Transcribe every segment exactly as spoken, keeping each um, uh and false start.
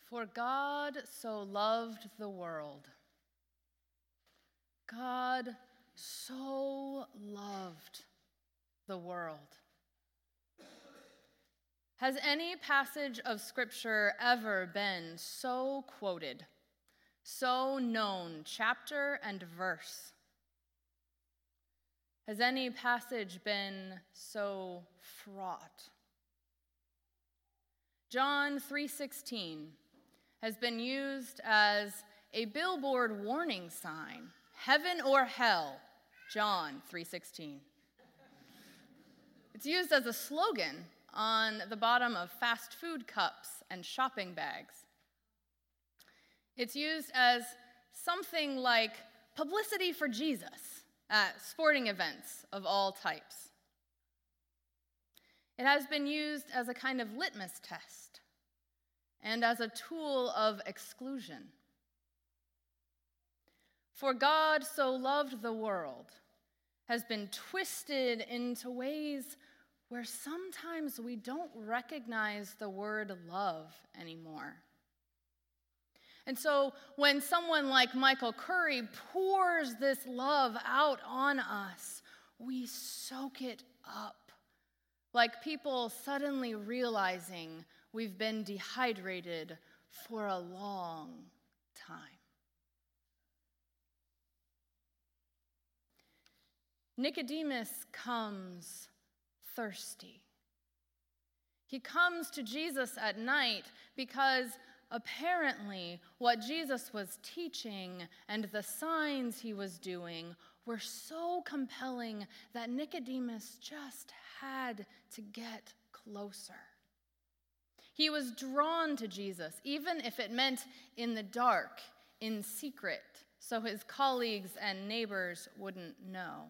For God so loved the world. God so loved the world. Has any passage of Scripture ever been so quoted, so known, chapter and verse? Has any passage been so fraught? John three sixteen has been used as a billboard warning sign, heaven or hell, John three sixteen. It's used as a slogan on the bottom of fast food cups and shopping bags. It's used as something like publicity for Jesus at sporting events of all types. It has been used as a kind of litmus test and as a tool of exclusion. For God so loved the world has been twisted into ways where sometimes we don't recognize the word love anymore. And so when someone like Michael Curry pours this love out on us, we soak it up, like people suddenly realizing we've been dehydrated for a long time. Nicodemus comes thirsty. He comes to Jesus at night because apparently what Jesus was teaching and the signs he was doing were so compelling that Nicodemus just had to get closer. He was drawn to Jesus, even if it meant in the dark, in secret, so his colleagues and neighbors wouldn't know.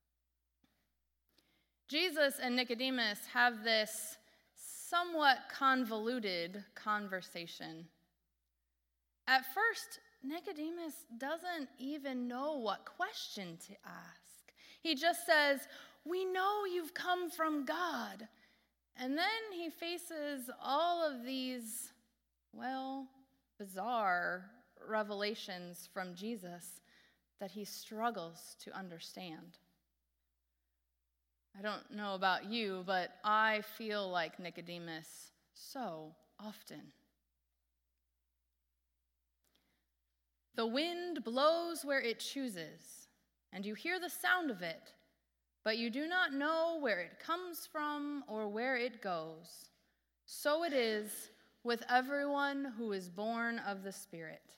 Jesus and Nicodemus have this somewhat convoluted conversation. At first, Nicodemus doesn't even know what question to ask. He just says, "We know you've come from God." And then he faces all of these, well, bizarre revelations from Jesus that he struggles to understand. I don't know about you, but I feel like Nicodemus so often. The wind blows where it chooses, and you hear the sound of it, but you do not know where it comes from or where it goes. So it is with everyone who is born of the Spirit.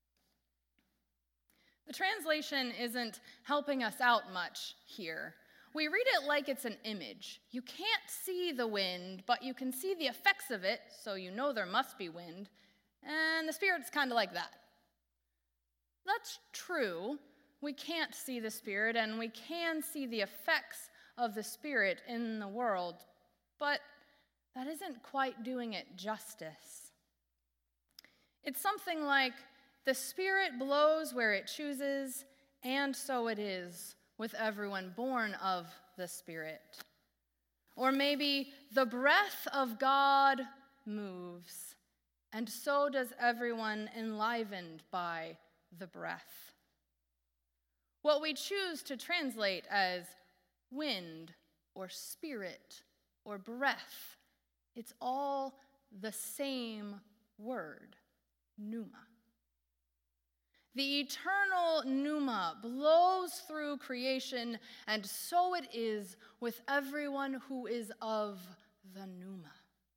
The translation isn't helping us out much here. We read it like it's an image. You can't see the wind, but you can see the effects of it, so you know there must be wind. And the Spirit's kind of like that. That's true. We can't see the Spirit, and we can see the effects of the Spirit in the world, but that isn't quite doing it justice. It's something like, the Spirit blows where it chooses, and so it is with everyone born of the Spirit. Or maybe the breath of God moves, and so does everyone enlivened by the breath. What we choose to translate as wind or spirit or breath, it's all the same word, pneuma. The eternal pneuma blows through creation, and so it is with everyone who is of the pneuma.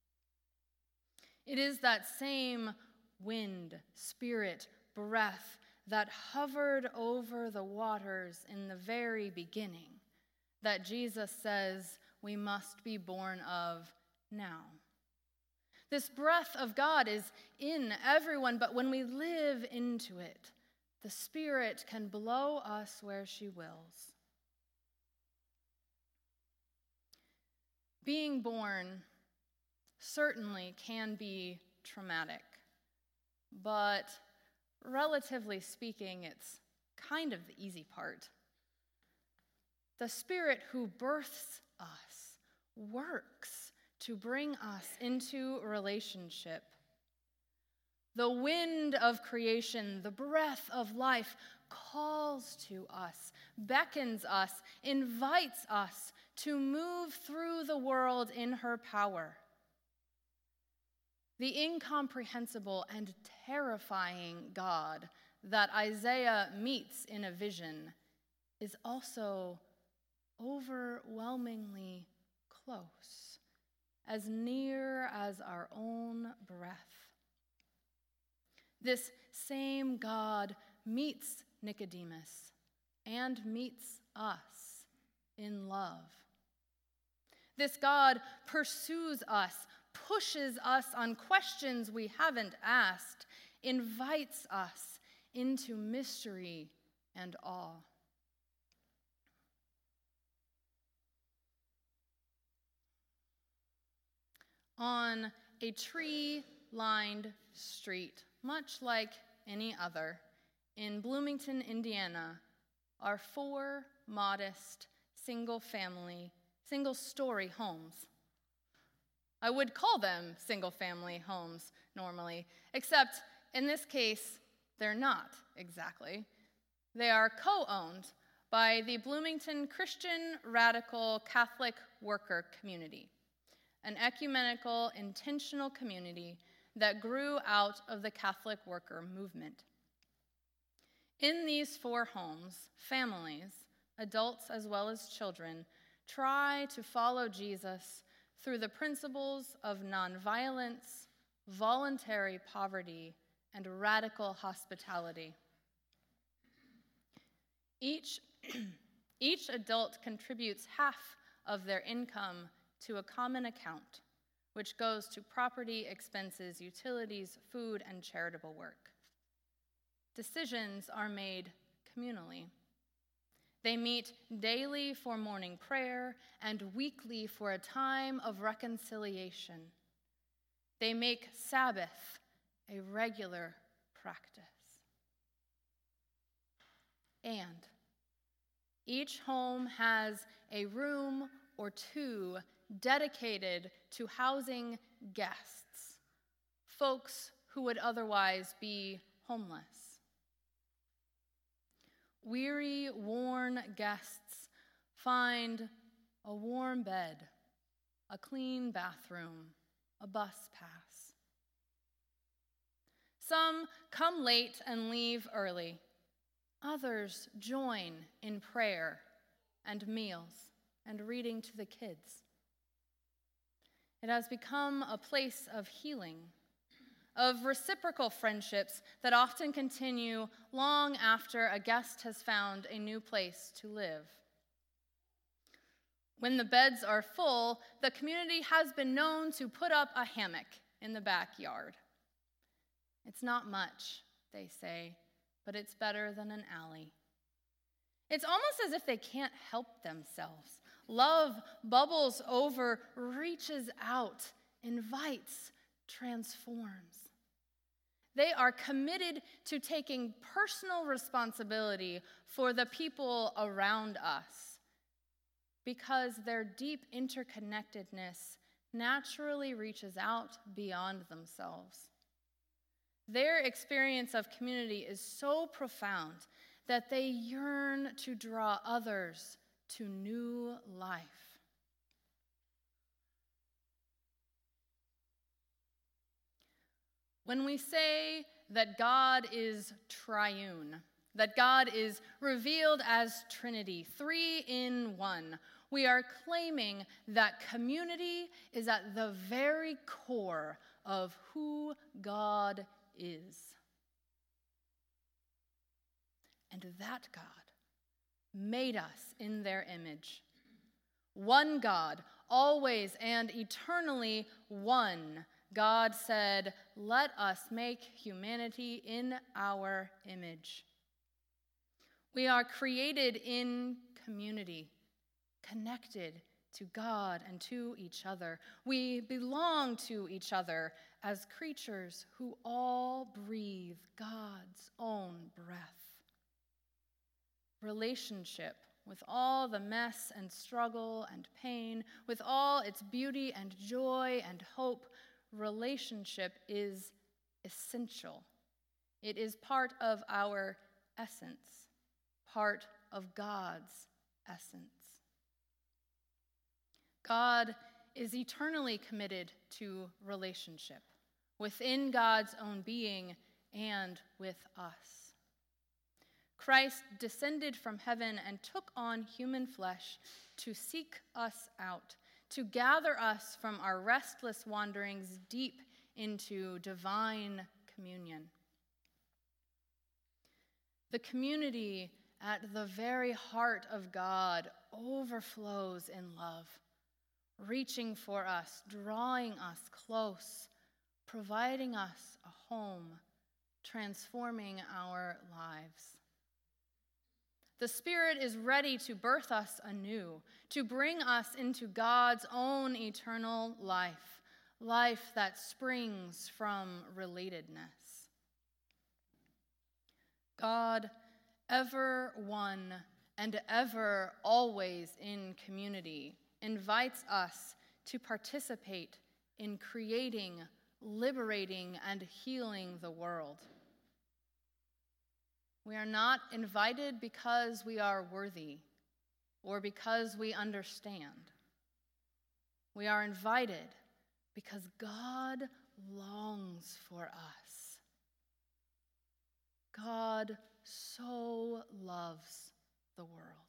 It is that same wind, spirit, breath that hovered over the waters in the very beginning that Jesus says we must be born of now. This breath of God is in everyone, but when we live into it, the Spirit can blow us where she wills. Being born certainly can be traumatic, but relatively speaking, it's kind of the easy part. The Spirit who births us works to bring us into a relationship. The wind of creation, the breath of life, calls to us, beckons us, invites us to move through the world in her power. The incomprehensible and terrifying God that Isaiah meets in a vision is also overwhelmingly close, as near as our own breath. This same God meets Nicodemus and meets us in love. This God pursues us, pushes us on questions we haven't asked, invites us into mystery and awe. On a tree-lined street, much like any other, in Bloomington, Indiana, are four modest, single-family, single-story homes. I would call them single-family homes normally, except in this case, they're not exactly. They are co-owned by the Bloomington Christian Radical Catholic Worker Community, an ecumenical, intentional community that grew out of the Catholic worker movement. In these four homes, families, adults as well as children, try to follow Jesus through the principles of nonviolence, voluntary poverty, and radical hospitality. Each, each adult contributes half of their income to a common account, which goes to property, expenses, utilities, food, and charitable work. Decisions are made communally. They meet daily for morning prayer and weekly for a time of reconciliation. They make Sabbath a regular practice. And each home has a room or two dedicated to housing guests, folks who would otherwise be homeless. Weary, worn guests find a warm bed, a clean bathroom, a bus pass. Some come late and leave early. Others join in prayer and meals and reading to the kids. It has become a place of healing, of reciprocal friendships that often continue long after a guest has found a new place to live. When the beds are full, the community has been known to put up a hammock in the backyard. It's not much, they say, but it's better than an alley. It's almost as if they can't help themselves. Love bubbles over, reaches out, invites, transforms. They are committed to taking personal responsibility for the people around us because their deep interconnectedness naturally reaches out beyond themselves. Their experience of community is so profound that they yearn to draw others to new life. When we say that God is triune, that God is revealed as Trinity, three in one, we are claiming that community is at the very core of who God is. And that God made us in their image. One God, always and eternally one. God said, "Let us make humanity in our image." We are created in community, connected to God and to each other. We belong to each other as creatures who all breathe God's own breath. Relationship, with all the mess and struggle and pain, with all its beauty and joy and hope, relationship is essential. It is part of our essence, part of God's essence. God is eternally committed to relationship within God's own being and with us. Christ descended from heaven and took on human flesh to seek us out, to gather us from our restless wanderings deep into divine communion. The community at the very heart of God overflows in love, reaching for us, drawing us close, providing us a home, transforming our lives. The Spirit is ready to birth us anew, to bring us into God's own eternal life, life that springs from relatedness. God, ever one and ever always in community, invites us to participate in creating, liberating, and healing the world. We are not invited because we are worthy or because we understand. We are invited because God longs for us. God so loves the world.